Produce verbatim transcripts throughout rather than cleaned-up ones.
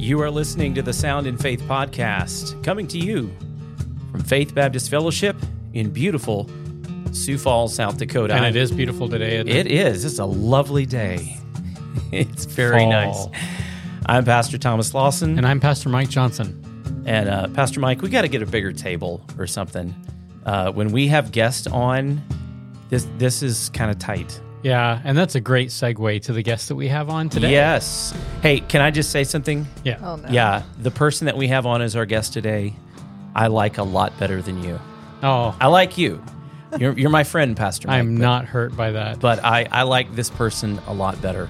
You are listening to the Sound in Faith podcast, coming to you from Faith Baptist Fellowship in beautiful Sioux Falls, South Dakota. And it is beautiful today, isn't it? It is. It's a lovely day. It's very Fall. nice. I'm Pastor Thomas Lawson. And I'm Pastor Mike Johnson. And uh, Pastor Mike, we got to get a bigger table or something. Uh, when we have guests on, this this is kind of tight. Yeah, and that's a great segue to the guest that we have on today. Yes. Hey, can I just say something? Yeah. Oh, no. Yeah, the person that we have on as our guest today, I like a lot better than you. Oh, I like you. You're you're my friend, Pastor Mike. I'm but, not hurt by that. But I, I like this person a lot better.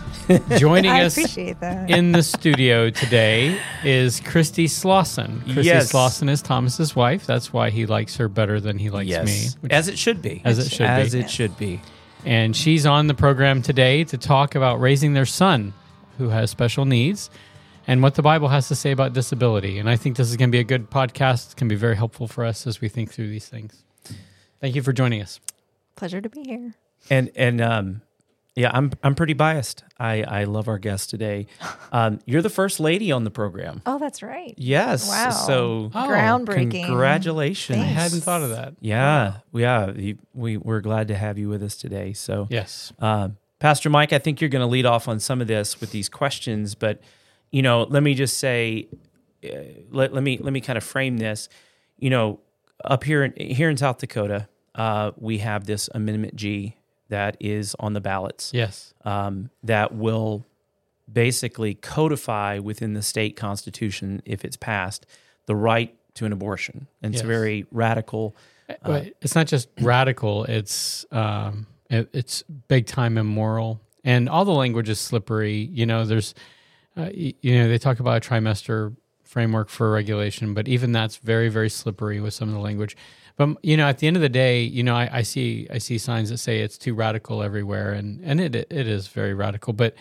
Joining I us appreciate that. in the studio today is Christy Slauson. Christy Yes. Slauson is Thomas's wife. That's why he likes her better than he likes Yes. me. which- As it should be. As it should As be. it should be. And she's on the program today to talk about raising their son who has special needs and what the Bible has to say about disability. And I think this is going to be a good podcast. It's going to be very helpful for us as we think through these things. Thank you for joining us. Pleasure to be here. And and um yeah, I'm I'm pretty biased. I, I love our guest today. Um, you're the first lady on the program. Oh, that's right. Yes. Wow. So Oh, Groundbreaking. congratulations. I hadn't thought of that. Yeah, yeah. you- We we're glad to have you with us today. So, Yes. uh, Pastor Mike, I think you're going to lead off on some of this with these questions. But you know, let me just say, uh, let let me let me kind of frame this. You know, up here in here in South Dakota, uh, we have this Amendment G that is on the ballots. Yes. Um, that will basically codify within the state constitution, if it's passed, the right to an abortion. And it's Yes. very radical. But it's not just radical, it's um, it, it's big time immoral. And all the language is slippery. You know, there's, uh, y- you know, they talk about a trimester framework for regulation, but even that's very, very slippery with some of the language. But you know, at the end of the day, you know, I, I see I see signs that say it's too radical everywhere, and and it it is very radical. But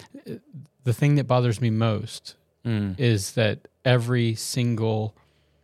the thing that bothers me most Mm. is that every single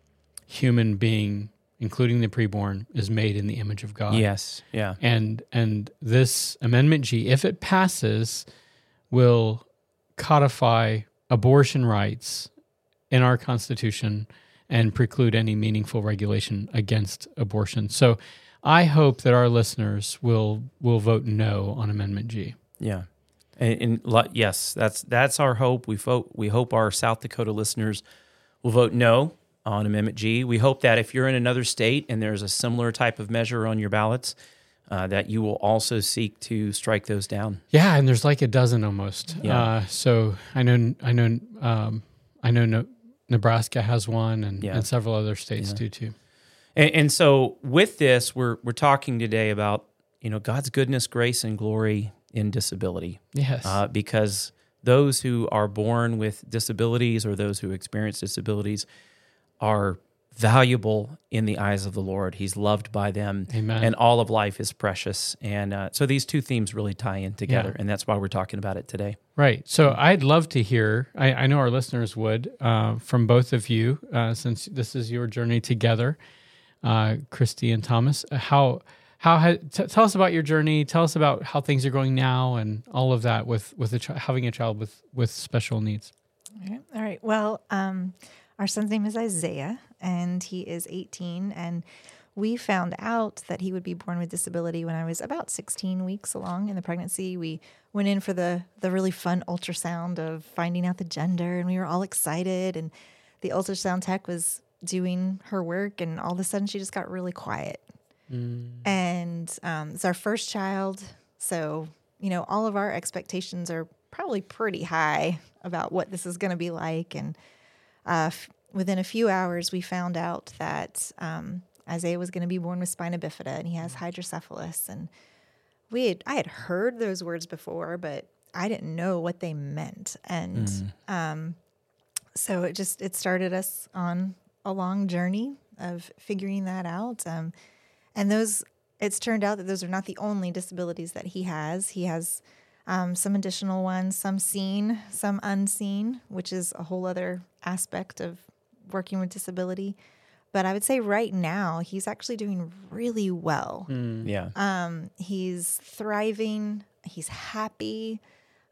human being, including the preborn, is made in the image of God. Yes. Yeah. And and this Amendment G, if it passes, will codify abortion rights in our Constitution and preclude any meaningful regulation against abortion. So I hope that our listeners will will vote no on Amendment G. Yeah. And, and lo- yes, that's that's our hope. We vote. We hope our South Dakota listeners will vote no on Amendment G. We hope that if you're in another state and there's a similar type of measure on your ballots, uh, that you will also seek to strike those down. Yeah, and there's like a dozen almost. Yeah. Uh, so I know I know um, I know no, Nebraska has one, and, Yeah. and several other states Yeah. do too. And, and so with this, we're we're talking today about, you know, God's goodness, grace, and glory in disability. Yes. Uh, because those who are born with disabilities or those who experience disabilities are valuable in the eyes of the Lord. He's loved by them. Amen. And all of life is precious. And uh, so these two themes really tie in together, Yeah. and that's why we're talking about it today. Right. So I'd love to hear, I, I know our listeners would, uh, from both of you, uh, since this is your journey together, uh, Christy and Thomas, uh, how, how ha- t- tell us about your journey. Tell us about how things are going now and all of that with, with a ch- having a child with, with special needs. All right. All right. Well, um, our son's name is Isaiah, and he is eighteen. And we found out that he would be born with disability when I was about sixteen weeks along in the pregnancy. We went in for the the really fun ultrasound of finding out the gender, and we were all excited. And the ultrasound tech was doing her work, and all of a sudden she just got really quiet. And um, it's our first child, so you know all of our expectations are probably pretty high about what this is going to be like. And uh, f- within a few hours, we found out that um, Isaiah was going to be born with spina bifida, and he has hydrocephalus. And we had, I had heard those words before, but I didn't know what they meant. And um, so it just it started us on a long journey of figuring that out. Um, and those, it's turned out that those are not the only disabilities that he has. He has um, some additional ones, some seen, some unseen, which is a whole other aspect of working with disability. But I would say right now, he's actually doing really well. Yeah. Um, he's thriving. He's happy.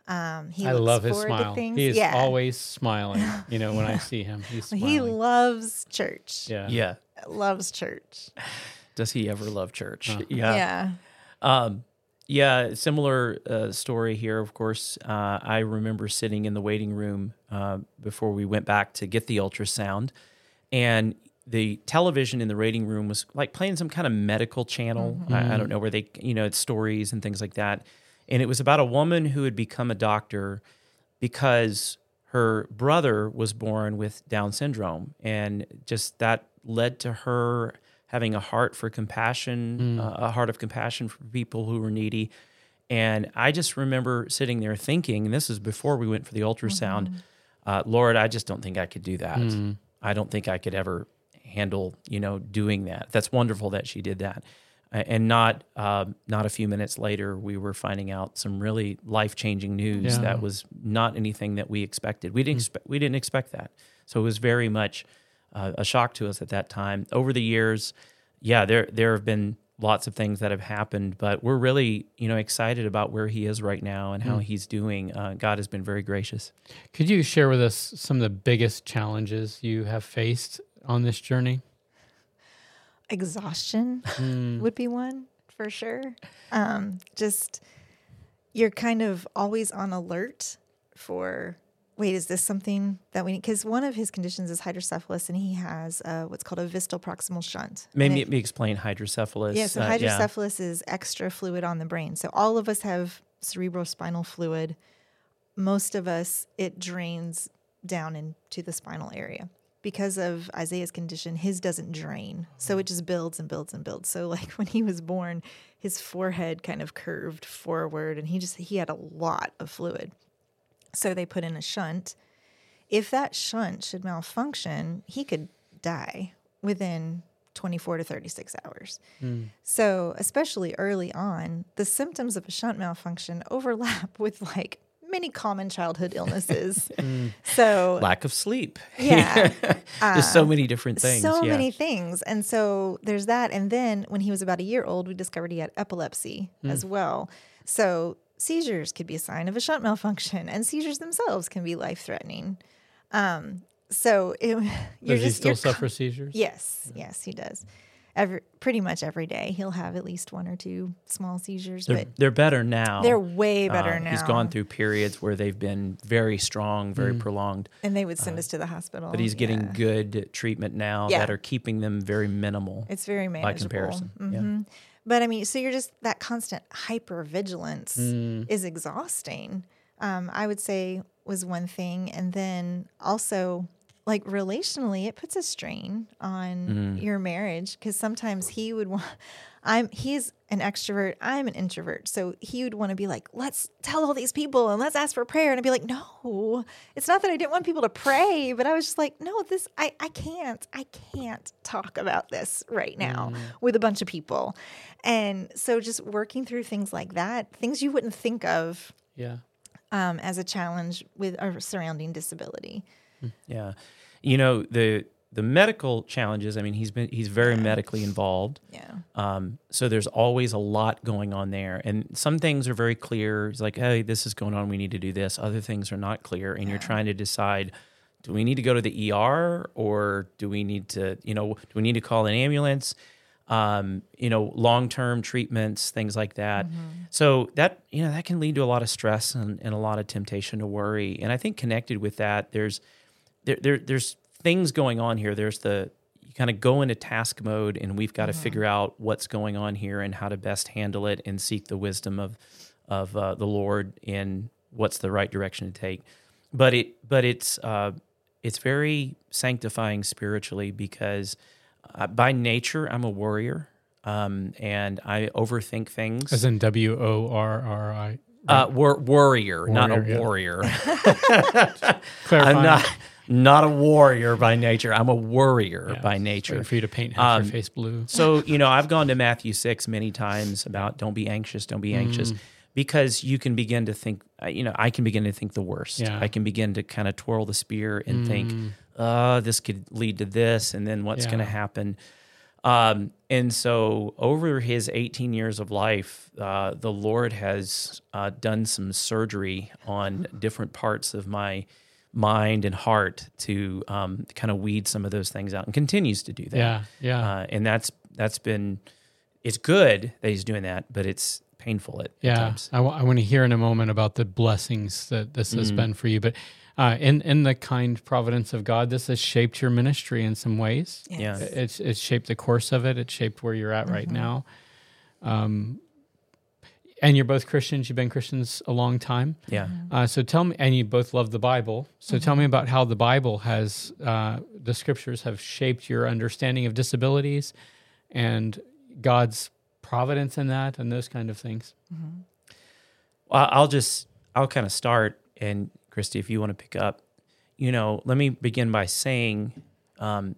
Um, he I looks love his forward to smile. things. He is yeah. always smiling. You know, when I see him, he's smiling. He loves church. yeah. Yeah. Loves church. Does he ever love church? Uh. Yeah. Yeah. Um, yeah, similar uh, story here, of course. Uh, I remember sitting in the waiting room uh, before we went back to get the ultrasound, and the television in the waiting room was like playing some kind of medical channel. Mm-hmm. I, I don't know where they, you know, it's stories and things like that. And it was about a woman who had become a doctor because her brother was born with Down syndrome, and just that led to her having a heart for compassion, mm. uh, a heart of compassion for people who were needy. And I just remember sitting there thinking, and this is before we went for the ultrasound, mm-hmm. uh, Lord, I just don't think I could do that. Mm. I don't think I could ever handle, you know, doing that. That's wonderful that she did that. Uh, and not uh, not a few minutes later, we were finding out some really life-changing news yeah. that was not anything that we expected. We didn't mm. expe- we didn't expect that. So it was very much Uh, a shock to us at that time. Over the years, yeah, there there have been lots of things that have happened, but we're really, you know, excited about where he is right now and how mm. he's doing. Uh, God has been very gracious. Could you share with us some of the biggest challenges you have faced on this journey? Exhaustion mm. would be one for sure. Um, just you're kind of always on alert for. Wait, is this something that we need? Because one of his conditions is hydrocephalus, and he has uh, what's called a vistal proximal shunt. Maybe it, me explain hydrocephalus. Yeah, so uh, hydrocephalus yeah. is extra fluid on the brain. So all of us have cerebrospinal fluid. Most of us, it drains down into the spinal area. Because of Isaiah's condition, his doesn't drain. So it just builds and builds and builds. So like when he was born, his forehead kind of curved forward, and he just he had a lot of fluid. So they put in a shunt. If that shunt should malfunction, he could die within twenty-four to thirty-six hours. Mm. So especially early on, the symptoms of a shunt malfunction overlap with like many common childhood illnesses. mm. So lack of sleep. Yeah. There's uh, so many different things. So yeah. many things. And so there's that. And then when he was about a year old, we discovered he had epilepsy mm. as well. So seizures could be a sign of a shunt malfunction, and seizures themselves can be life-threatening. Um, so it, you're does just, he still you're, suffer seizures? Yes, yeah. yes, he does. Every, pretty much every day, he'll have at least one or two small seizures. They're, but they're better now. They're way better uh, now. He's gone through periods where they've been very strong, very mm. prolonged. And they would send uh, us to the hospital. But he's getting yeah. good treatment now yeah. that are keeping them very minimal. It's very manageable. By comparison. Mm-hmm. Yeah. But I mean, so you're just, that constant hypervigilance mm. is exhausting, um, I would say was one thing. And then also, like relationally, it puts a strain on mm. your marriage, because sometimes he would want, I'm, he's an extrovert, I'm an introvert. So he would want to be like, let's tell all these people and let's ask for prayer. And I'd be like, no, it's not that I didn't want people to pray, but I was just like, no, this, I, I can't, I can't talk about this right now mm. with a bunch of people. And so just working through things like that, things you wouldn't think of yeah. um, as a challenge with our surrounding disability. Yeah. You know, the the medical challenges, I mean, he's been he's very yeah. medically involved. Yeah. Um, so there's always a lot going on there. And some things are very clear. It's like, hey, this is going on, we need to do this. Other things are not clear. And yeah. you're trying to decide, do we need to go to the E R, or do we need to, you know, do we need to call an ambulance? Um, you know, long-term treatments, things like that. Mm-hmm. So that, you know, that can lead to a lot of stress and, and a lot of temptation to worry. And I think connected with that, there's there, there there's things going on here. There's the, you kind of go into task mode, and we've got to mm-hmm. figure out what's going on here and how to best handle it and seek the wisdom of of uh, the Lord in what's the right direction to take. But it but it's uh, it's very sanctifying spiritually, because Uh, by nature, I'm a warrior, um, and I overthink things. As in W O R R I? Right? Uh, war- warrior, warrior, not a yeah. warrior. Clarifying. I'm not not a warrior by nature. I'm a warrior yeah, by nature. For you to paint half um, your face blue. So, you know, I've gone to Matthew six many times about don't be anxious, don't be anxious. Mm. Because you can begin to think, you know, I can begin to think the worst. Yeah. I can begin to kind of twirl the spear and mm. think, uh, this could lead to this, and then what's yeah. going to happen. Um, and so over his eighteen years of life, uh, the Lord has uh, done some surgery on different parts of my mind and heart to um, kind of weed some of those things out, and continues to do that. Yeah, yeah. Uh, and that's that's been, it's good that he's doing that, but it's painful at, Yeah, at times. I, w- I want to hear in a moment about the blessings that this has Mhm. been for you. But uh, in in the kind providence of God, this has shaped your ministry in some ways. Yeah. It's it's shaped the course of it. It's shaped where you're at right Mhm. now. Um, and you're both Christians. You've been Christians a long time. Yeah. Uh, so tell me, and you both love the Bible. So tell me about how the Bible has, uh, the scriptures have shaped your understanding of disabilities and God's providence in that and those kind of things. Well, I'll just, I'll kind of start, and Christy, if you want to pick up, you know, let me begin by saying um,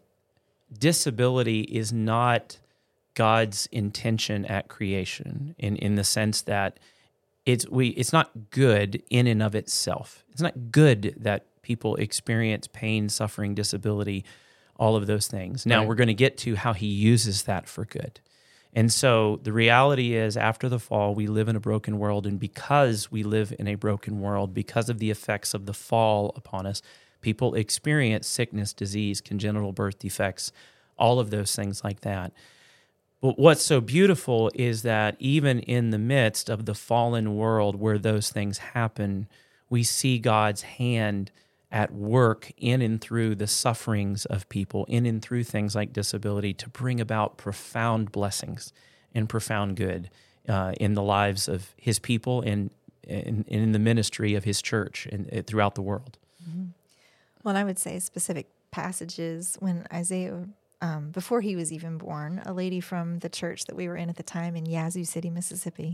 disability is not God's intention at creation in, in the sense that it's we it's not good in and of itself. It's not good that people experience pain, suffering, disability, all of those things. Now, Right. we're going to get to how he uses that for good. And so the reality is, after the fall, we live in a broken world. And because we live in a broken world, because of the effects of the fall upon us, people experience sickness, disease, congenital birth defects, all of those things like that. But what's so beautiful is that even in the midst of the fallen world where those things happen, we see God's hand at work in and through the sufferings of people, in and through things like disability, to bring about profound blessings and profound good uh, in the lives of his people and in, in the ministry of his church and, and throughout the world. Well, and I would say specific passages when Isaiah, um, before he was even born, a lady from the church that we were in at the time in Yazoo City, Mississippi,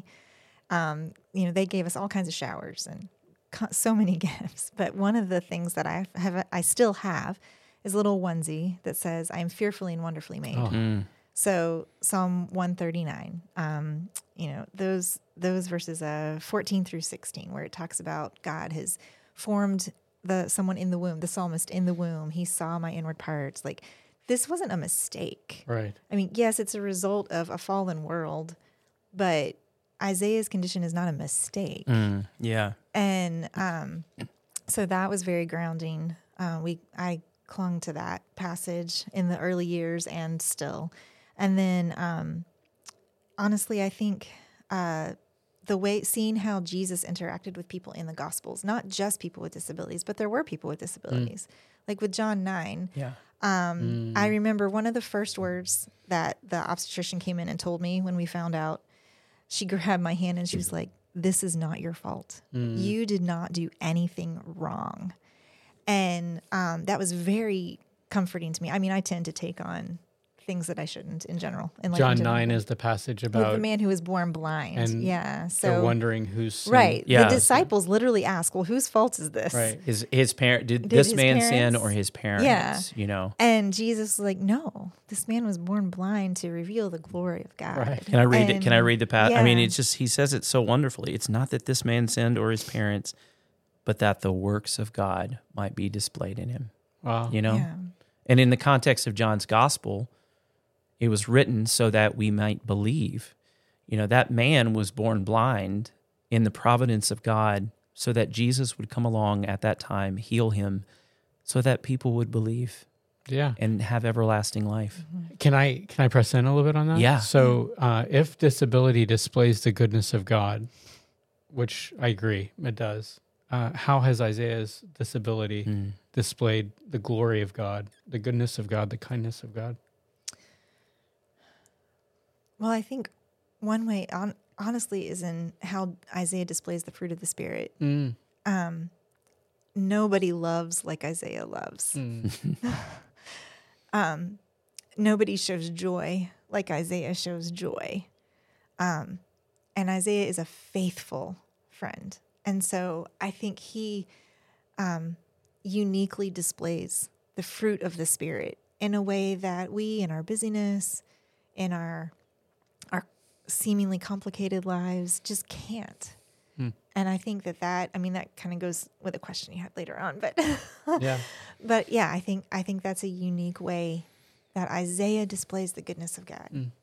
um, you know, they gave us all kinds of showers and co- so many gifts. But one of the things that I have, I still have, is a little onesie that says, "I am fearfully and wonderfully made." Oh. Mm. So Psalm one thirty-nine, um, you know, those those verses uh, fourteen through sixteen, where it talks about God has formed the someone in the womb, the psalmist in the womb. He saw my inward parts. Like, this wasn't a mistake. Right. I mean, yes, it's a result of a fallen world, but Isaiah's condition is not a mistake. Mm. Yeah. And um, so that was very grounding. Uh, we I clung to that passage in the early years and still. And then, um, honestly, I think uh, the way, seeing how Jesus interacted with people in the Gospels, not just people with disabilities, but there were people with disabilities. Like with John nine, Yeah. um, Mm. I remember one of the first words that the obstetrician came in and told me when we found out. She grabbed my hand and she was like, "This is not your fault. Mm. You did not do anything wrong." And um, that was very comforting to me. I mean, I tend to take on things that I shouldn't in general. In life in John general. nine is the passage with the about man who was born blind. and Yeah. they're So wondering who's sin. right, Yeah. the disciples literally ask, "Well, whose fault is this?" Right. His his parent did, Did this his man sin parents? or his parents? Yeah. You know. And Jesus was like, "No, this man was born blind to reveal the glory of God." Right. Can I read it? Can I And- read the passage? I mean, yeah. it's just he says it so wonderfully. It's not that this man sinned or his parents, but that the works of God might be displayed in him. Wow. You know. Yeah. And in the context of John's gospel, it was written so that we might believe. You know, that man was born blind in the providence of God so that Jesus would come along at that time, heal him, so that people would believe Yeah. and have everlasting life. Can I can I press in a little bit on that? Yeah. So uh, if disability displays the goodness of God, which I agree it does, uh, how has Isaiah's disability Mm. displayed the glory of God, the goodness of God, the kindness of God? Well, I think one way, on, honestly, is in how Isaiah displays the fruit of the Spirit. Mm. Um, nobody loves like Isaiah loves. Mm. Um, nobody shows joy like Isaiah shows joy. Um, and Isaiah is a faithful friend. And so I think he um, uniquely displays the fruit of the Spirit in a way that we, in our busyness, in our our seemingly complicated lives, just can't. Hmm. And I think that that, I mean, that kind of goes with a question you had later on, but Yeah. but yeah, I think I think that's a unique way that Isaiah displays the goodness of God. Mm.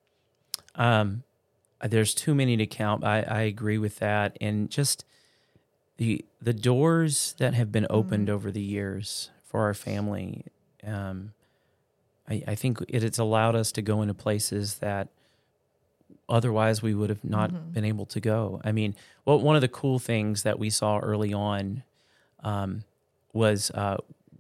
Um, there's too many to count. I, I agree with that. And just the the doors that have been opened Mm. over the years for our family, um, I, I think it, it's allowed us to go into places that otherwise we would have not Mhm. been able to go. I mean, well, one of the cool things that we saw early on um, was uh,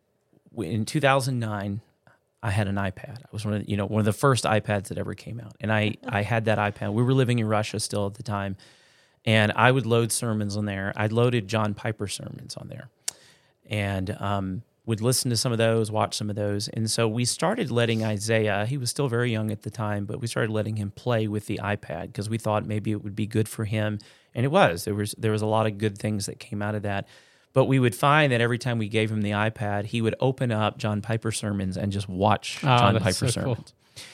w- in two thousand nine, I had an iPad. I was one of the, you know one of the first iPads that ever came out, and I I had that iPad. We were living in Russia still at the time, and I would load sermons on there. I loaded John Piper sermons on there, and um, would listen to some of those, watch some of those, and so we started letting Isaiah. He was still very young at the time, but we started letting him play with the iPad because we thought maybe it would be good for him, and it was. There was there was a lot of good things that came out of that. But we would find that every time we gave him the iPad, he would open up John Piper sermons and just watch Oh, John that's Piper so cool. sermons.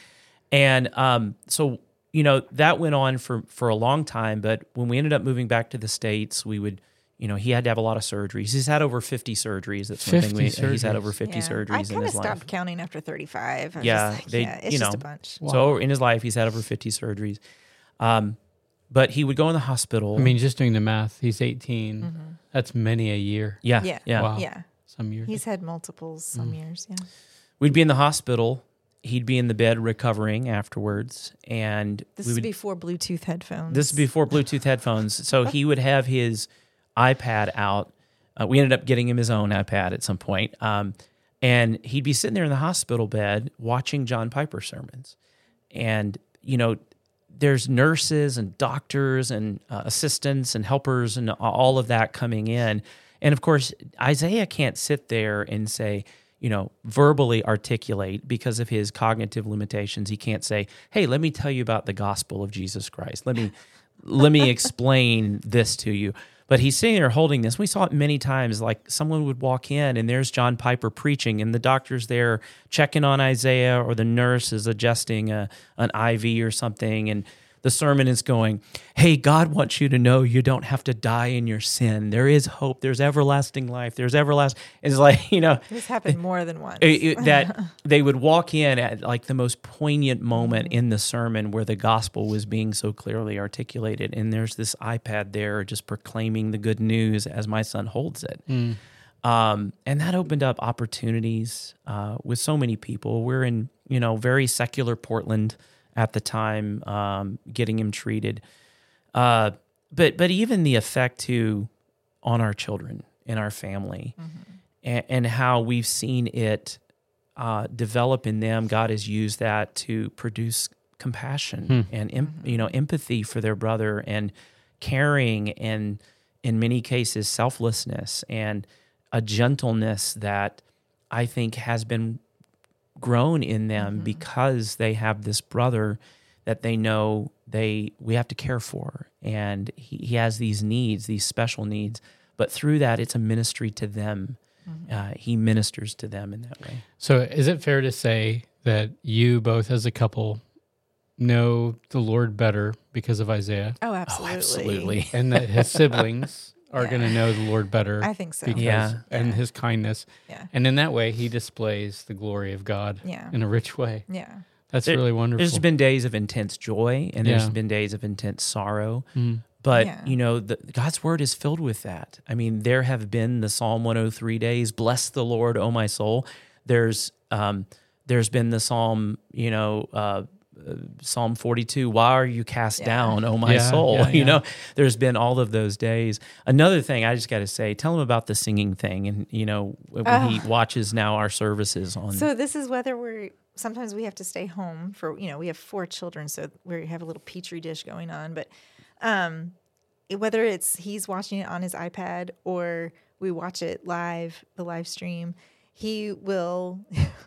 And um, so, you know, that went on for, for a long time. But when we ended up moving back to the States, we would, you know, he had to have a lot of surgeries. He's had over fifty surgeries. That's one thing. We, fifty he's had surgeries. over fifty Yeah. surgeries I in kind of his stopped life. counting after thirty-five. I was Yeah, just like, they- yeah, it's you just know. a bunch. Wow. So in his life, he's had over fifty surgeries. Um, but he would go in the hospital. I mean, just doing the math, he's eighteen. Mm-hmm. That's many a year. yeah, Yeah. yeah. Wow. Yeah, Some years. he's had multiples some Mm. years. Yeah, We'd be in the hospital. He'd be in the bed recovering afterwards, and this we is would before Bluetooth headphones. This is before Bluetooth headphones. So he would have his iPad out. Uh, we ended up getting him his own iPad at some point. Um, and he'd be sitting there in the hospital bed watching John Piper sermons. And, you know, there's nurses and doctors and uh, assistants and helpers and all of that coming in. And of course, Isaiah can't sit there and say, you know, verbally articulate because of his cognitive limitations. He can't say, "Hey, let me tell you about the gospel of Jesus Christ. Let me let me explain this to you." But he's sitting there holding this. We saw it many times. Like someone would walk in and there's John Piper preaching, and the doctor's there checking on Isaiah, or the nurse is adjusting a, an I V or something, and the sermon is going, "Hey, God wants you to know you don't have to die in your sin. There is hope. There's everlasting life. There's everlasting." It's like, you know, This happened more than once. it- it- that they would walk in at like the most poignant moment in the sermon where the gospel was being so clearly articulated. And there's this iPad there just proclaiming the good news as my son holds it. Mm. Um, and that opened up opportunities uh, with so many people. We're in, you know, very secular Portland at the time, um, getting him treated. Uh, but but even the effect too on our children and our family, and, and how we've seen it uh, develop in them. God has used that to produce compassion and em- you know empathy for their brother, and caring, and in many cases selflessness, and a gentleness that I think has been grown in them because they have this brother that they know they we have to care for, and he, he has these needs, these special needs, but through that it's a ministry to them. Uh, he ministers to them in that way. So is it fair to say that you both as a couple know the Lord better because of Isaiah, oh, Oh, absolutely. absolutely. and that his siblings are Yeah. going to know the Lord better I think so. because, Yeah. and Yeah. his kindness. Yeah. And in that way, he displays the glory of God Yeah. in a rich way. Yeah. That's There- really wonderful. There's been days of intense joy, and there's Yeah. been days of intense sorrow. Mm. But, Yeah. you know, the, God's word is filled with that. I mean, there have been the Psalm one oh three days, bless the Lord, O my soul. There's um, there's been the Psalm, you know, uh, uh, Psalm forty-two, why are you cast Yeah. down, O my Yeah, soul? yeah, You yeah. know, there's been all of those days. Another thing I just got to say, tell him about the singing thing. And, you know, when Oh. he watches now our services on. So this is whether we're sometimes we have to stay home for, you know, we have four children, so we have a little petri dish going on. But um, whether it's he's watching it on his iPad or we watch it live, the live stream, he will.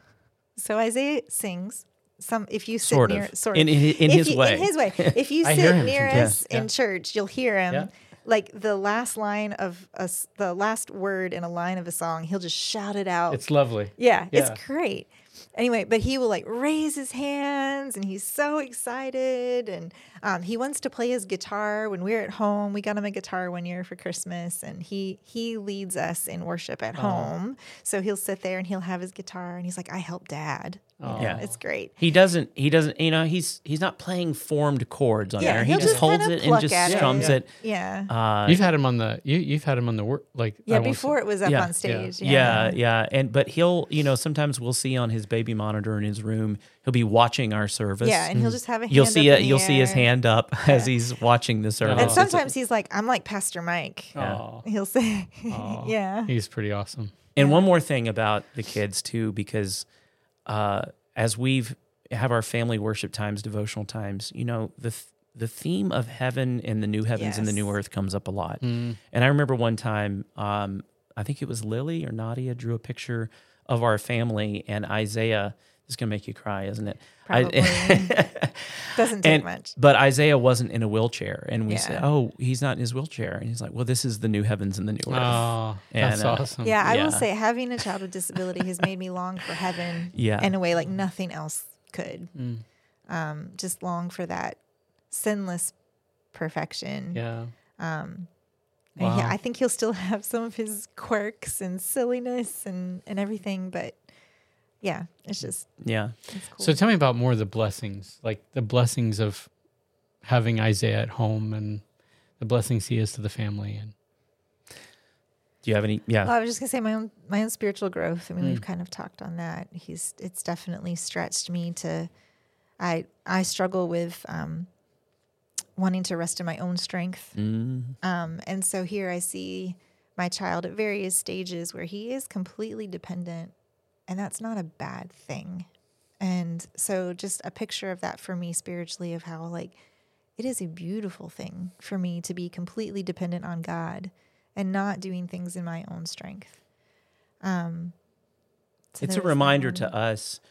So Isaiah sings. Some if you sit Sort near of. sort In- of in- in If his you- way. in his way. If you I hear sit him near sometimes. us in Yeah. church, you'll hear him. Yeah. Like the last line of a, s- the last word in a line of a song, he'll just shout it out. It's lovely. Yeah, Yeah. it's great. Anyway, but he will like raise his hands and he's so excited. And um, he wants to play his guitar when we're at home. We got him a guitar one year for Christmas, and he he leads us in worship at home. So he'll sit there and he'll have his guitar and he's like, I help dad. Oh. Yeah. It's great. He doesn't. He doesn't. You know, he's he's not playing formed chords on Yeah, there. He he'll just just holds kinda it and pluck just at it. strums Yeah. it. Yeah. Uh, You've had him on the you you've had him on the work like yeah, I won't before say- it was up Yeah, on stage. yeah, Yeah. yeah, and but he'll, you know, sometimes we'll see on his baby monitor in his room. He'll be watching our service. Yeah, and he'll just have a hand You'll see up it. in the You'll see his air. hand up as he's watching the service. And Oh. It's a- sometimes he's like, I'm like Pastor Mike. Oh, He'll say, oh, yeah. he's pretty awesome. And one more thing about the kids too, because uh, as we've have our family worship times, devotional times, you know, the th- the theme of heaven and the new heavens and the new Yes. earth comes up a lot. Mm. And I remember one time, um, I think it was Lily or Nadia drew a picture of our family, and Isaiah. This is gonna make you cry, isn't it? Probably. I, Doesn't take and, much. But Isaiah wasn't in a wheelchair, and we Yeah. said, "Oh, he's not in his wheelchair," and he's like, "Well, this is the new heavens and the new earth." Oh, that's And, uh, awesome. Yeah, I Yeah. will say having a child with disability has made me long for heaven Yeah. in a way like nothing else could. Mm. Um, just long for that sinless perfection. Yeah. Um, and Wow. yeah, I think he'll still have some of his quirks and silliness and, and everything, but yeah, it's just Yeah. it's cool. So tell me about more of the blessings, like the blessings of having Isaiah at home and the blessings he is to the family. And Do you have any? Yeah. Well, I was just gonna say my own my own spiritual growth. I mean, Mm. we've kind of talked on that. He's it's definitely stretched me to. I I struggle with um, wanting to rest in my own strength, Mm. um, and so here I see my child at various stages where he is completely dependent, and that's not a bad thing. And so, just a picture of that for me spiritually of how like it is a beautiful thing for me to be completely dependent on God and not doing things in my own strength. Um, so It's a there's that reminder one. to us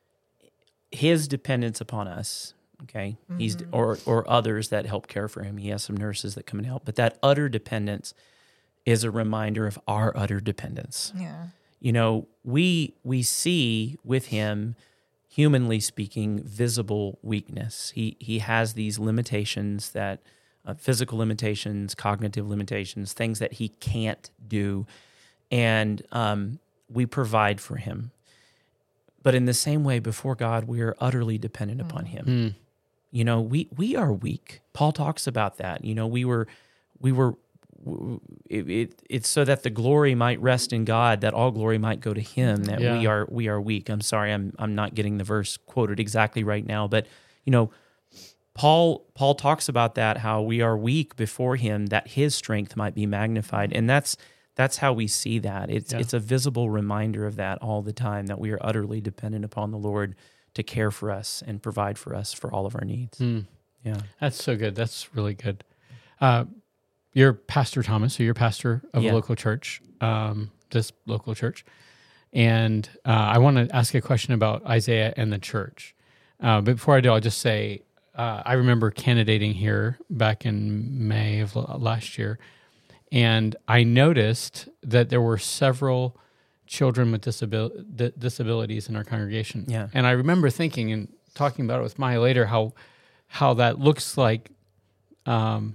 his dependence upon us. Okay, he's Mhm. or or others that help care for him. He has some nurses that come and help, but that utter dependence is a reminder of our utter dependence. Yeah. You know, we we see with him, humanly speaking, visible weakness. He he has these limitations that uh, physical limitations, cognitive limitations, things that he can't do, and um, we provide for him. But in the same way, before God, we are utterly dependent upon him. Mm. You know, we we are weak. Paul talks about that. You know, we were we were w- it, it it's so that the glory might rest in God, that all glory might go to him, that Yeah. we are we are weak. I'm sorry, I'm I'm not getting the verse quoted exactly right now, but you know, Paul Paul talks about that, how we are weak before him, that his strength might be magnified. And that's that's how we see that. It's Yeah. it's a visible reminder of that all the time, that we are utterly dependent upon the Lord to care for us and provide for us for all of our needs. Mm. Yeah. That's so good. That's really good. Uh, you're Pastor Thomas, so you're pastor of Yeah. a local church, um, this local church. And uh, I want to ask a question about Isaiah and the church. Uh, but before I do, I'll just say uh, I remember candidating here back in May of l- last year. And I noticed that there were several children with disabil- di- disabilities in our congregation. Yeah. And I remember thinking and talking about it with Maya later, how how that looks like um,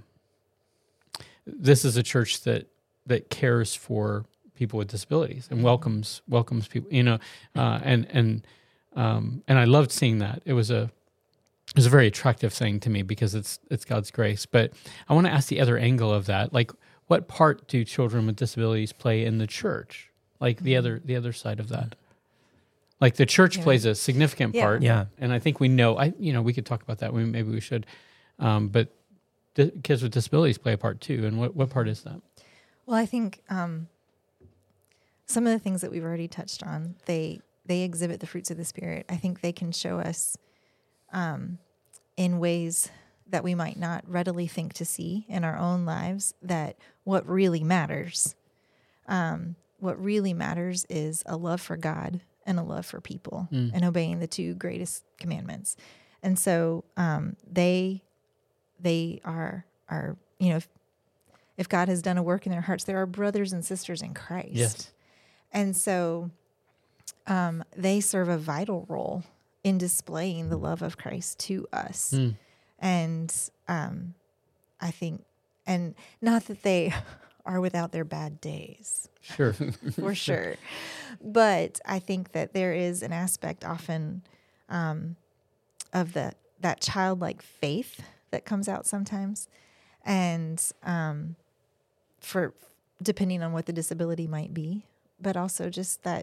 this is a church that that cares for people with disabilities and welcomes welcomes people, you know, uh, and and um, and I loved seeing that. It was a it was a very attractive thing to me because it's it's God's grace. But I want to ask the other angle of that, like, what part do children with disabilities play in the church? Like the other the other side of that. Like the church Yeah. plays a significant Yeah. part, Yeah. and I think we know. I you know we could talk about that. We, maybe we should, um, but di- kids with disabilities play a part too. And what what part is that? Well, I think um, some of the things that we've already touched on, they they exhibit the fruits of the Spirit. I think they can show us um, in ways that we might not readily think to see in our own lives that what really matters. Um, what really matters is a love for God and a love for people Mm. and obeying the two greatest commandments. And so um, they they are are you know if, if God has done a work in their hearts, they're our brothers and sisters in Christ. Yes. And so um, they serve a vital role in displaying the love of Christ to us. Mm. And um, I think, and not that they are without their bad days. Sure. For sure. But I think that there is an aspect often um, of the that childlike faith that comes out sometimes. And um, for depending on what the disability might be, but also just that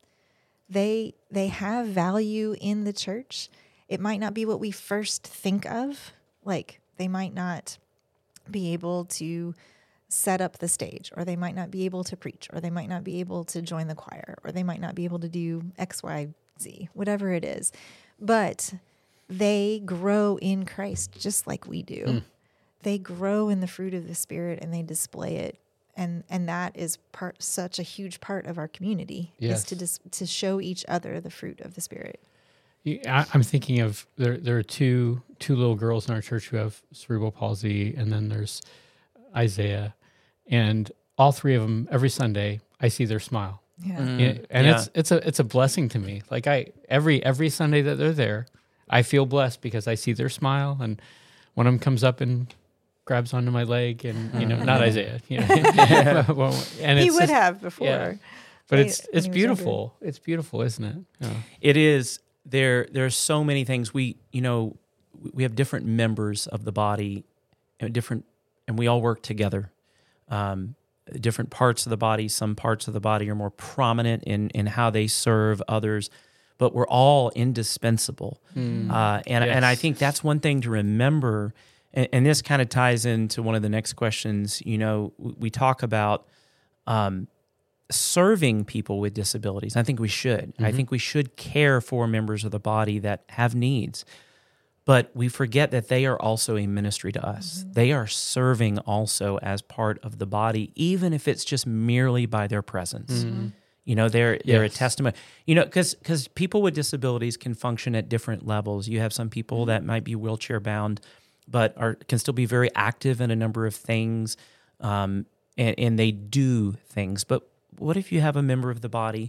they they have value in the church. It might not be what we first think of. Like they might not be able to set up the stage, or they might not be able to preach, or they might not be able to join the choir, or they might not be able to do X, Y, Z, whatever it is. But they grow in Christ just like we do. Mm. They grow in the fruit of the Spirit and they display it. And and that is part such a huge part of our community, yes. is to dis, to show each other the fruit of the Spirit. I, I'm thinking of there. There are two two little girls in our church who have cerebral palsy, and then there's Isaiah, and all three of them every Sunday I see their smile. Yeah, mm, and yeah. it's it's a it's a blessing to me. Like I every every Sunday that they're there, I feel blessed because I see their smile, and one of them comes up and grabs onto my leg, and you know, not Isaiah, you know, and he it's would just, have before. Yeah. But it's it's beautiful. It's beautiful, isn't it? Yeah. It is. There there are so many things. We you know we have different members of the body, and different, and we all work together. Um, different parts of the body. Some parts of the body are more prominent in in how they serve others, but we're all indispensable. Mm. Uh, and yes. and I think that's one thing to remember. And, and this kind of ties into one of the next questions. You know, we talk about um, serving people with disabilities. I think we should. Mm-hmm. I think we should care for members of the body that have needs. But we forget that they are also a ministry to us. Mm-hmm. They are serving also as part of the body, even if it's just merely by their presence. Mm-hmm. You know, they're they're yes. a testimony. You know, because because people with disabilities can function at different levels. You have some people that might be wheelchair bound, but are can still be very active in a number of things, um, and, and they do things. But what if you have a member of the body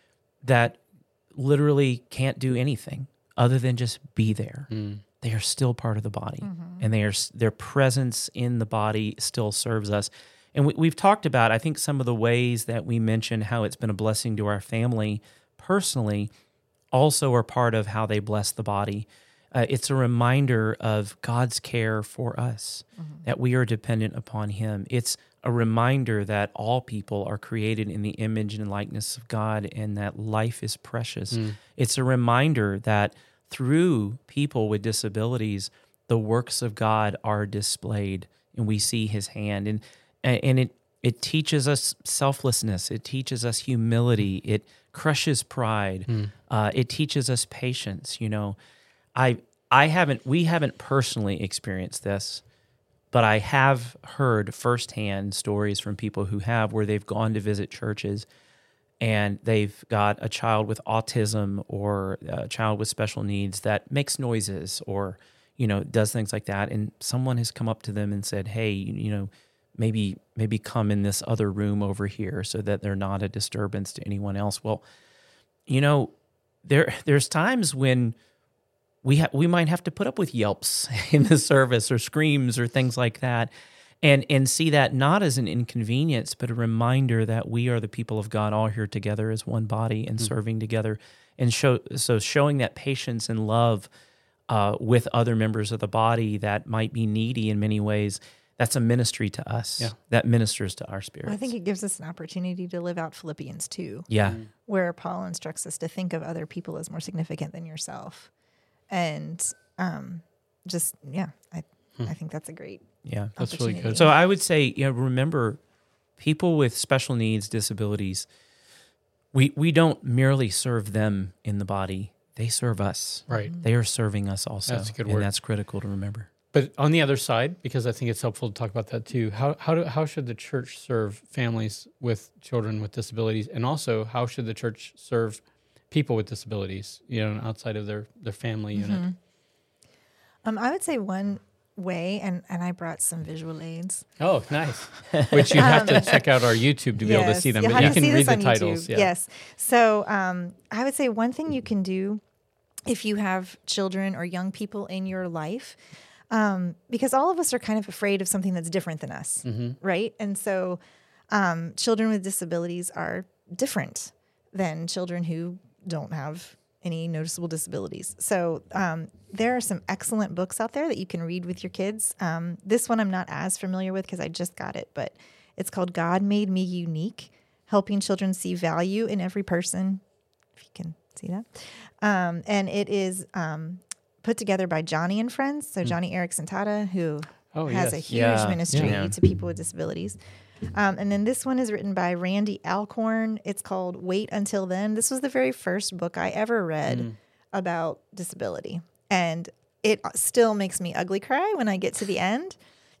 that literally can't do anything other than just be there? Mm. They are still part of the body, mm-hmm. and they are their presence in the body still serves us. And we, we've talked about, I think, some of the ways that we mentioned how it's been a blessing to our family personally also are part of how they bless the body. Uh, it's a reminder of God's care for us, mm-hmm. that we are dependent upon Him. It's a reminder that all people are created in the image and likeness of God and that life is precious. Mm. It's a reminder that through people with disabilities, the works of God are displayed and we see His hand. And and it it teaches us selflessness. It teaches us humility. It crushes pride. Mm. Uh, it teaches us patience. You know, I I haven't we haven't personally experienced this, but I have heard firsthand stories from people who have, where they've gone to visit churches and they've got a child with autism or a child with special needs that makes noises or, you know, does things like that. And someone has come up to them and said, hey, you know, maybe maybe come in this other room over here so that they're not a disturbance to anyone else. Well, you know, there there's times when we ha- we might have to put up with yelps in the service or screams or things like that, and and see that not as an inconvenience, but a reminder that we are the people of God all here together as one body and mm-hmm. serving together. And show so showing that patience and love uh, with other members of the body that might be needy in many ways. That's a ministry to us. Yeah. That ministers to our spirits. Well, I think it gives us an opportunity to live out Philippians two. Yeah. Mm-hmm. Where Paul instructs us to think of other people as more significant than yourself. And um, just, yeah, I hmm. I think that's a great Yeah, that's really good. So I would say, you know, remember, people with special needs, disabilities, we, we don't merely serve them in the body. They serve us. Right. They are serving us also. That's a good and word. That's critical to remember. But on the other side, because I think it's helpful to talk about that too, how how do, how should the church serve families with children with disabilities, and also how should the church serve people with disabilities, you know, outside of their, their family unit? Mm-hmm. Um, I would say one way, and, and I brought some visual aids. Oh, nice. Which you have to check out our YouTube to be yes. able to see them, You'll but you have to can see read this the on titles. YouTube. Yeah. Yes. So um, I would say one thing you can do if you have children or young people in your life, Um, because all of us are kind of afraid of something that's different than us, mm-hmm. right? And so um, children with disabilities are different than children who don't have any noticeable disabilities. So um, there are some excellent books out there that you can read with your kids. Um, this one I'm not as familiar with because I just got it, but it's called God Made Me Unique, Helping Children See Value in Every Person, if you can see that. Um, and it is um, put together by Johnny and Friends, so Johnny Erickson Tata, who Oh, has yes. a huge Yeah. ministry Yeah. to people with disabilities. Um, and then this one is written by Randy Alcorn. It's called Wait Until Then. This was the very first book I ever read Mm. about disability. And it still makes me ugly cry when I get to the end.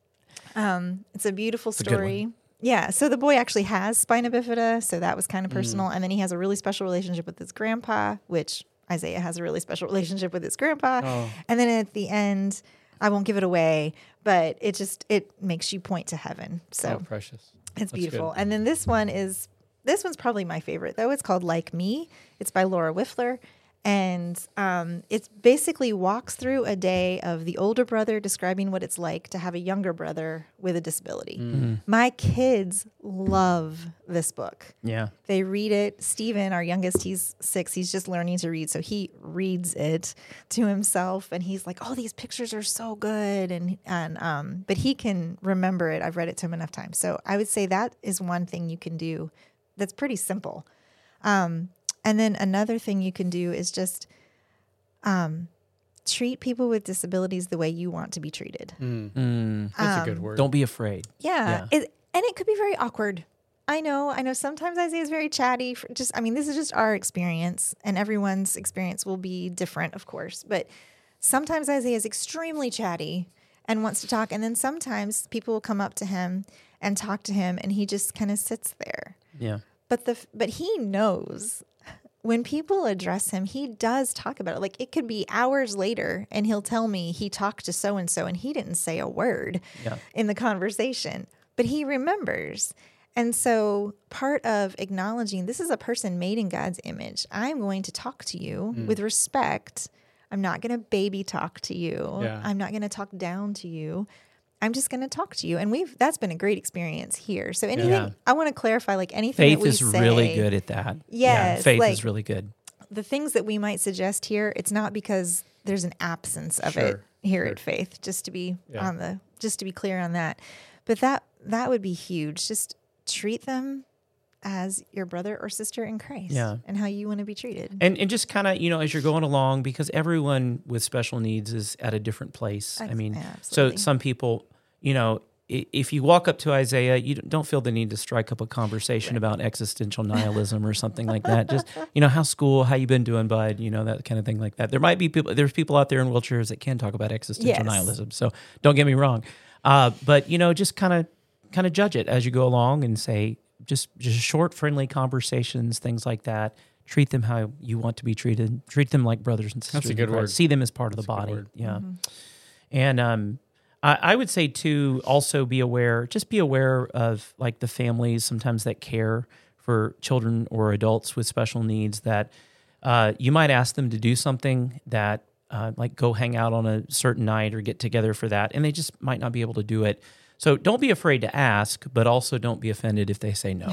Um, it's a beautiful a good story. Yeah. So the boy actually has spina bifida. So that was kind of personal. And then he has a really special relationship with his grandpa, which Isaiah has a really special relationship with his grandpa. Oh. And then at the end, I won't give it away, but it just, it makes you point to heaven. So Oh, precious. it's That's beautiful. good. And then this one is, this one's probably my favorite though. It's called Like Me. It's by Laura Whiffler. And um, it basically walks through a day of the older brother describing what it's like to have a younger brother with a disability. Mm. My kids love this book. Yeah. They read it. Steven, our youngest, he's six. He's just learning to read. So he reads it to himself and he's like, oh, these pictures are so good. And, and, um, but he can remember it. I've read it to him enough times. So I would say that is one thing you can do that's pretty simple. Um, and then another thing you can do is just, um, treat people with disabilities the way you want to be treated. Mm. Mm. That's a good Um, word. Don't be afraid. Yeah. It, and it could be very awkward. I know. I know sometimes Isaiah is very chatty. For just, I mean, this is just our experience, and everyone's experience will be different, of course. But sometimes Isaiah is extremely chatty and wants to talk. And then sometimes people will come up to him and talk to him, and he just kind of sits there. Yeah. But the but he knows when people address him, he does talk about it. Like it could be hours later and he'll tell me he talked to so and so and he didn't say a word Yeah. in the conversation, but he remembers. And so part of acknowledging this is a person made in God's image. I'm going to talk to you Mm. with respect. I'm not going to baby talk to you. Yeah. I'm not going to talk down to you. I'm just going to talk to you. And we've, that's been a great experience here. So anything, Yeah. I want to clarify, like anything Faith that we is say, really good at that. yeah. Yes, Faith like- is really good. the things that we might suggest here, it's not because there's an absence of it Sure, here sure. at Faith, just to be Yeah. on the, just to be clear on that. But that, that would be huge. Just treat them as your brother or sister in Christ Yeah. and how you want to be treated. And and just kind of, you know, as you're going along, because everyone with special needs is at a different place. I Ex- mean, yeah, so absolutely. some people, you know, i- if you walk up to Isaiah, you don't feel the need to strike up a conversation about existential nihilism or something like that. Just, you know, how's school? How you been doing, bud? You know, that kind of thing like that. There might be people, there's people out there in wheelchairs that can talk about existential Yes. nihilism. So don't get me wrong. Uh, but, you know, just kind of, kind of judge it as you go along and say, just, just short, friendly conversations, things like that. Treat them how you want to be treated. Treat them like brothers and sisters. That's a in good Christ. word. See them as part of That's the a good body. word. Yeah. And um, I, I would say too, also be aware, just be aware of like the families sometimes that care for children or adults with special needs, that uh, you might ask them to do something that uh, like go hang out on a certain night or get together for that, and they just might not be able to do it. So don't be afraid to ask, but also don't be offended if they say no.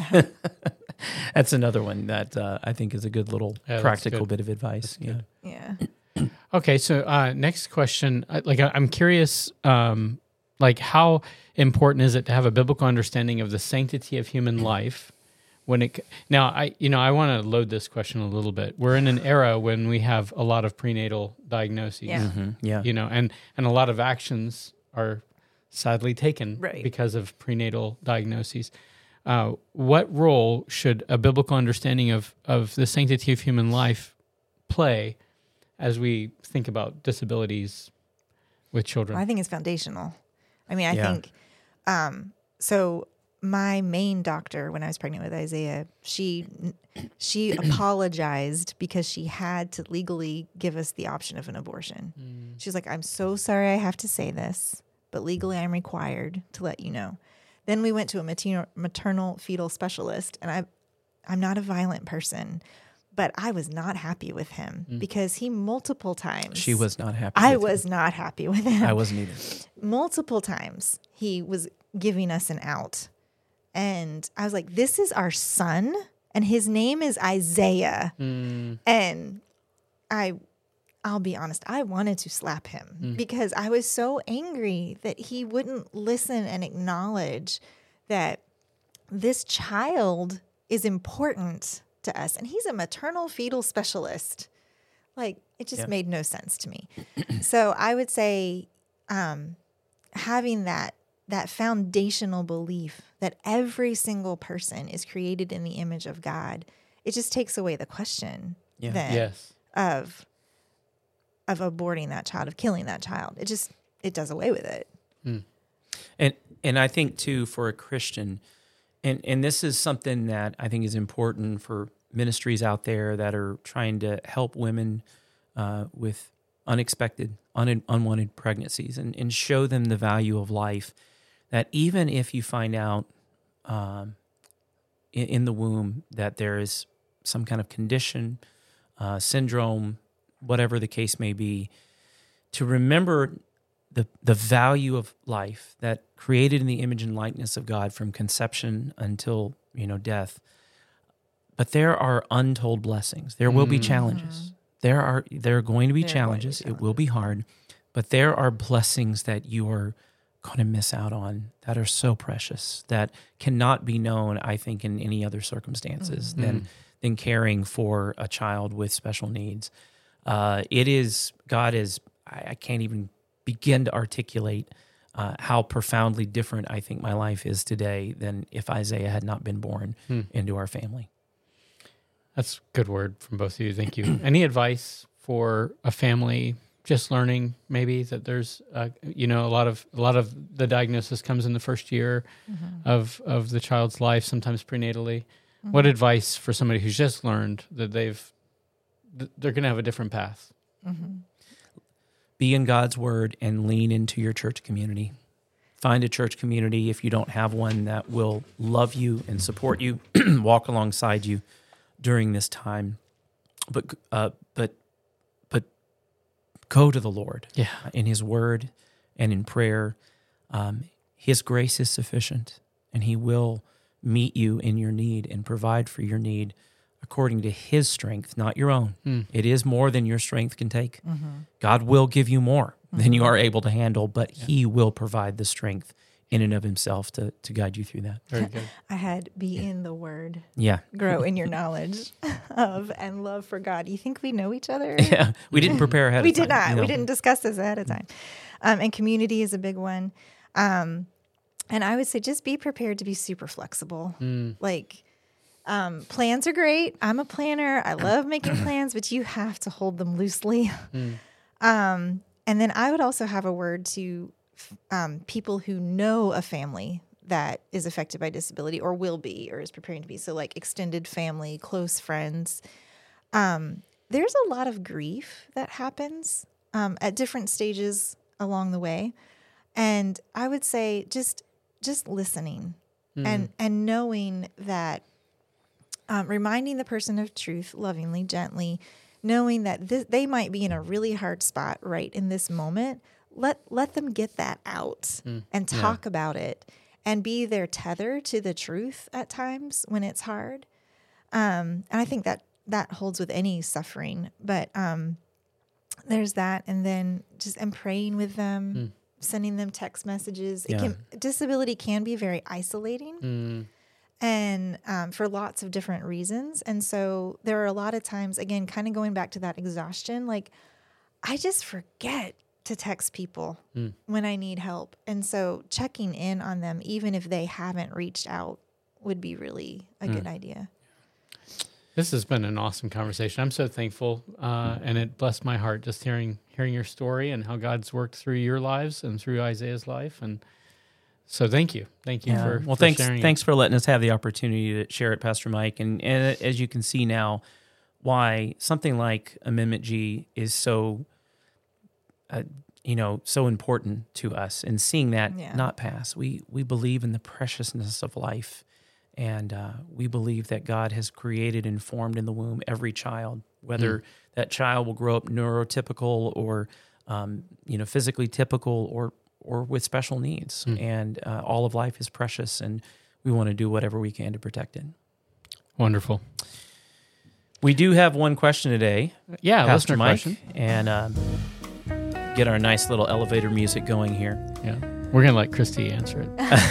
That's another one that uh, I think is a good little Yeah, that's practical good. bit of advice. Yeah. Yeah. Okay, so uh, next question. I- Like, I- I'm curious, um, like, how important is it to have a biblical understanding of the sanctity of human life? When it c- now, I you know, I want to load this question a little bit. We're in an era when we have a lot of prenatal diagnoses, Yeah. Mhm. Yeah. you know, and and a lot of actions are sadly taken Right. because of prenatal diagnoses. Uh, what role should a biblical understanding of of the sanctity of human life play as we think about disabilities with children? I think it's foundational. I mean, I Yeah. think, um, so my main doctor when I was pregnant with Isaiah, she, she apologized because she had to legally give us the option of an abortion. She's like, I'm so sorry I have to say this, but legally I'm required to let you know. Then we went to a maternal, maternal fetal specialist, and I, I'm not a violent person, but I was not happy with him because he multiple times. She was not happy. I with was not happy with it. him. I wasn't either. Multiple times he was giving us an out. And I was like, this is our son, and his name is Isaiah. Mm. And I, I'll be honest, I wanted to slap him mm. because I was so angry that he wouldn't listen and acknowledge that this child is important to us. And he's a maternal fetal specialist. Like, it just yeah. made no sense to me. So I would say um, having that that foundational belief that every single person is created in the image of God, it just takes away the question yeah. then yes. of of aborting that child, of killing that child. It just it does away with it. Mm. And and I think too, for a Christian, and and this is something that I think is important for ministries out there that are trying to help women uh, with unexpected, un- unwanted pregnancies, and, and show them the value of life. That even if you find out um, in, in the womb that there is some kind of condition, uh, syndrome, whatever the case may be, to remember the the value of life, that created in the image and likeness of God from conception until, you know, death. But there are untold blessings. There will be challenges. Mm-hmm. There are there are going to be There challenges. going to be It will be hard, but there are blessings that you are going to miss out on that are so precious, that cannot be known, I think, in any other circumstances Mm-hmm. than than caring for a child with special needs. Uh, it is God is I, I can't even begin to articulate uh, how profoundly different I think my life is today than if Isaiah had not been born Hmm. into our family. That's a good word from both of you. Thank you. Any advice for a family just learning maybe that there's, uh, you know, a lot of a lot of the diagnosis comes in the first year Mm-hmm. of of the child's life, sometimes prenatally. Mm-hmm. What advice for somebody who's just learned that they've th- they're going to have a different path? Mm-hmm. Be in God's word and lean into your church community. Find a church community if you don't have one that will love you and support you, walk alongside you during this time. But uh, but but go to the Lord. Yeah. In His word and in prayer. Um, His grace is sufficient, and He will meet you in your need and provide for your need according to His strength, not your own. Mm. It is more than your strength can take. Mm-hmm. God will give you more Mm-hmm. than you are able to handle, but Yeah. He will provide the strength in and of Himself to, to guide you through that. Very good. I had be in the word, Yeah. grow in your knowledge of and love for God. You think we know each other? Yeah. We didn't prepare ahead we of time. did not. you know. We didn't discuss this ahead of time. Um, and community is a big one. Um, and I would say just be prepared to be super flexible. Mm. Like, um, plans are great. I'm a planner. I love making plans, but you have to hold them loosely. Mm. Um, and then I would also have a word to um, people who know a family that is affected by disability or will be or is preparing to be. So like extended family, close friends. Um, there's a lot of grief that happens um, at different stages along the way. And I would say just just listening Mm. and, and knowing that um, reminding the person of truth lovingly, gently, knowing that this, they might be in a really hard spot right in this moment. Let let them get that out Mm. and talk about it and be their tether to the truth at times when it's hard. Um, and I think that that holds with any suffering. But um, there's that. And then just and praying with them, Mm. sending them text messages. It Yeah. can, disability can be very isolating. Mm. And um, for lots of different reasons. And so there are a lot of times, again, kind of going back to that exhaustion, like I just forget to text people Mm. when I need help. And so checking in on them, even if they haven't reached out, would be really a Mm. good idea. This has been an awesome conversation. I'm so thankful, uh, and it blessed my heart just hearing hearing your story and how God's worked through your lives and through Isaiah's life. And so, thank you, thank you Yeah. for well, for thanks sharing it. thanks for letting us have the opportunity to share it, Pastor Mike. And, and as you can see now, why something like Amendment G is so, uh, you know, so important to us, and seeing that Yeah. not pass. We we believe in the preciousness of life, and uh, we believe that God has created and formed in the womb every child, whether Mm. that child will grow up neurotypical or, um, you know, physically typical or or with special needs. Mm. And uh, all of life is precious, and we want to do whatever we can to protect it. Wonderful. We do have one question today. Yeah, Pastor listener Mike, question. and um, get our nice little elevator music going here. Yeah, we're gonna let Christy answer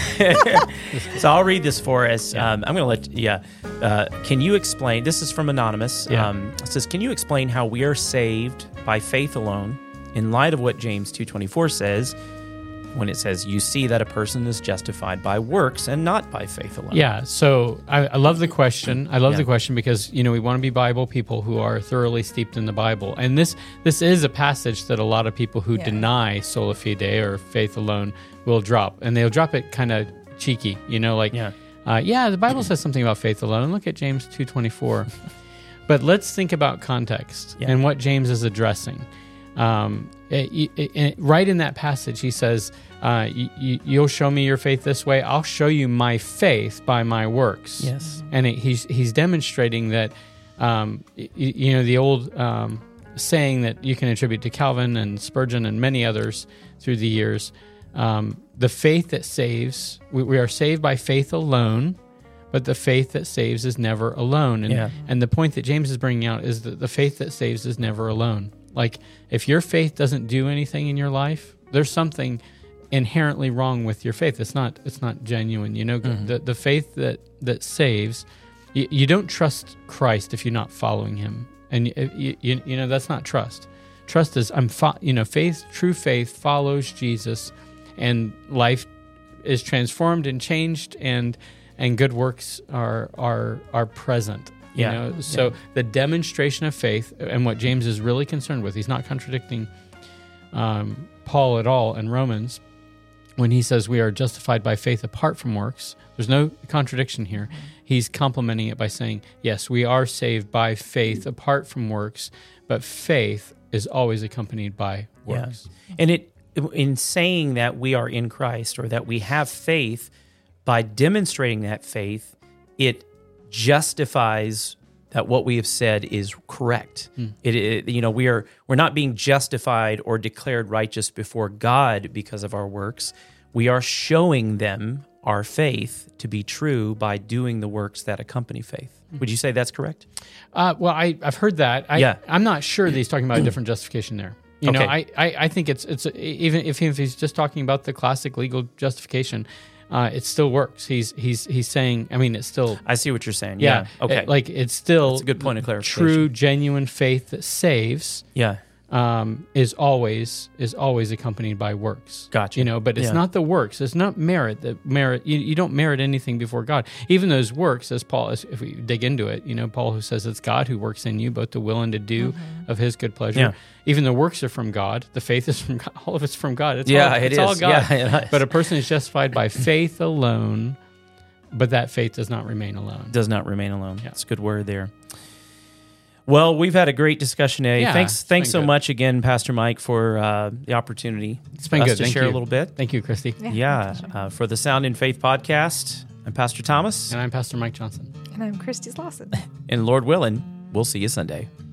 it. So I'll read this for us. Yeah. Um, I'm going to let, yeah. Uh, can you explain, this is from Anonymous. Yeah. Um, it says, can you explain how we are saved by faith alone in light of what James two twenty-four says when it says, you see that a person is justified by works and not by faith alone? Yeah, so I, I love the question. I love Yeah. the question because, you know, we want to be Bible people who are thoroughly steeped in the Bible. And this this is a passage that a lot of people who Yeah. deny sola fide or faith alone will drop. And they'll drop it kind of cheeky, you know, like, Yeah. uh, yeah, the Bible says something about faith alone. Look at James two twenty-four. But let's think about context Yeah. and what James is addressing. Um, it, it, it, right in that passage, he says, uh, y- y- you'll show me your faith this way. I'll show you my faith by my works. Yes. And it, he's he's demonstrating that, um, y- you know, the old um, saying that you can attribute to Calvin and Spurgeon and many others through the years, um, the faith that saves, we, we are saved by faith alone, but the faith that saves is never alone. And, Yeah. and the point that James is bringing out is that the faith that saves is never alone. Like, if your faith doesn't do anything in your life, there's something inherently wrong with your faith. It's not it's not genuine. You know, Mm-hmm. the the faith that that saves, you, you don't trust Christ if you're not following Him, and you you, you, you know that's not trust. Trust is I'm fo- you know faith. True faith follows Jesus, and life is transformed and changed, and and good works are are are present. You Yeah. know, so Yeah. the demonstration of faith, and what James is really concerned with, he's not contradicting um, Paul at all in Romans when he says we are justified by faith apart from works. There's no contradiction here. He's complementing it by saying, yes, we are saved by faith apart from works, but faith is always accompanied by works. Yeah. And it in saying that we are in Christ or that we have faith, by demonstrating that faith, it justifies that what we have said is correct. Hmm. It, it you know we are we're not being justified or declared righteous before God because of our works. We are showing them our faith to be true by doing the works that accompany faith. Would you say that's correct? Uh, well, I, I've heard that. I, Yeah. I'm not sure that he's talking about a different justification there. You know, Okay. I, I, I think it's it's even if, if he's just talking about the classic legal justification, uh, it still works. He's he's he's saying. I mean, it's still I see what you're saying. yeah. Yeah. Okay. it- like it's still That's a good point of clarification. True, genuine faith that saves. yeah. Um, is always is always accompanied by works. Gotcha. You know, but it's Yeah. not the works. It's not merit. The merit you, you don't merit anything before God. Even those works, as Paul, as if we dig into it, you know, Paul who says it's God who works in you both to will and to do of His good pleasure. Yeah. Even the works are from God. The faith is from God. All of it's from God. It's Yeah, all, it it's all is. God. Yeah, it is. But a person is justified by faith alone, but that faith does not remain alone. Does not remain alone. Yeah. That's a good word there. Well, we've had a great discussion today. Yeah, thanks, it's thanks been so good. much again, Pastor Mike, for uh, the opportunity. It's been for us good. to Thank share you. a little bit. Thank you, Christy. Yeah. Yeah, uh, for the Sound in Faith podcast. I'm Pastor Thomas, And I'm Pastor Mike Johnson. And I'm Christy Slauson. and Lord willing, we'll see you Sunday.